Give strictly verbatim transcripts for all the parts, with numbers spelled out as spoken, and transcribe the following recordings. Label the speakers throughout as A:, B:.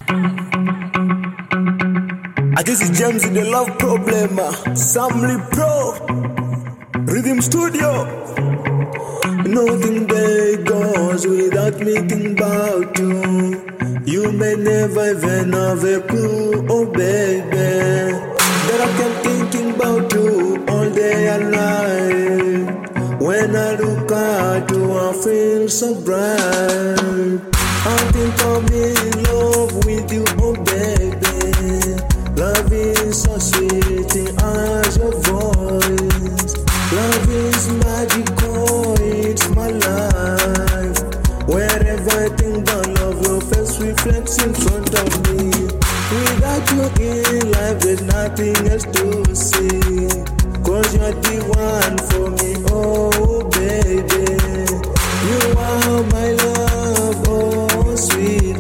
A: Ah, this is James in the Love Problem. Samly Pro, Rhythm Studio. Nothing day goes without me thinking about you. You may never even have a clue, oh baby, that I kept thinking about you all day and night. When I look at you, I feel so bright. I think I'm in love with you, oh baby. Love is so sweet as your voice. Love is magical, it's my life. Wherever I think about love, your face reflects in front of me. Without you in life, there's nothing else to see. Cause you're the one for me, oh baby. You are my love, oh sweet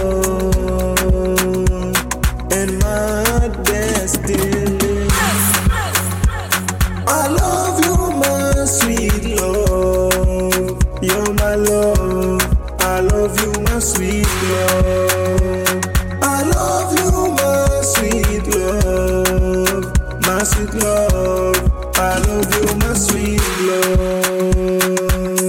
A: love, and my destiny. I love you, my sweet love. You're my love. I love you, my sweet love. I love you, my sweet love. My sweet love. I love you, my sweet love.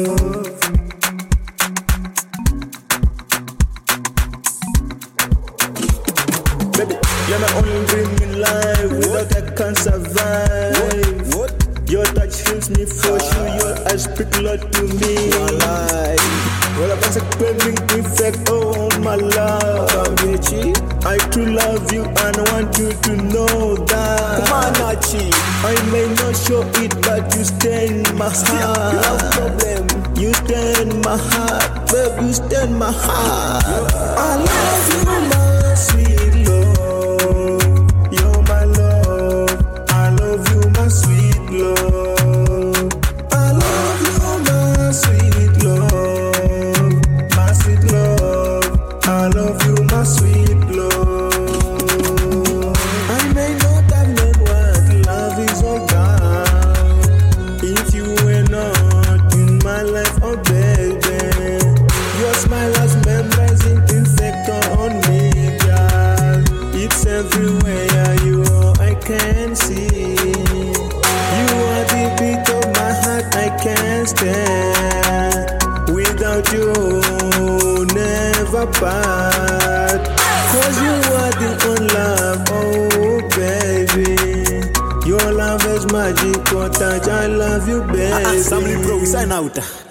A: Baby, you're my only dream in life. Without I can't survive. What? What? Your touch fills me for sure. Your eyes speak a lot to me. Well, I'm a craving effect on my love. I too love you and want you to know that. Come on, Nachi. I may not show it, but you stay in my heart. You have problem. You stay in my heart, babe. You stay in my heart. I love you, my sweet love. You're my love. I love you, my sweet love. I love you, my sweet love. My sweet love. I love you, my sweet love. I may not have known what love is all about if you were not in my life, oh baby. Your smile has memorizing effect on me, girl. It's everywhere you are, I can see. You are the beat of my heart, I can't stand. Without you, never part. Cause you are the one love, oh baby. Your love is magical touch, I love you, baby.
B: Samly Pro, sign out.